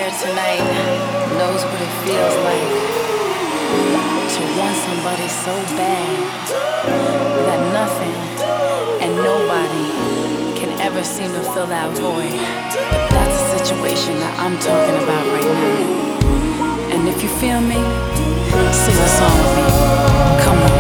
there tonight knows what it feels like to want somebody so bad that nothing and nobody can ever seem to fill that void. But that's the situation that I'm talking about right now. And if you feel me, sing a song with me. Come on.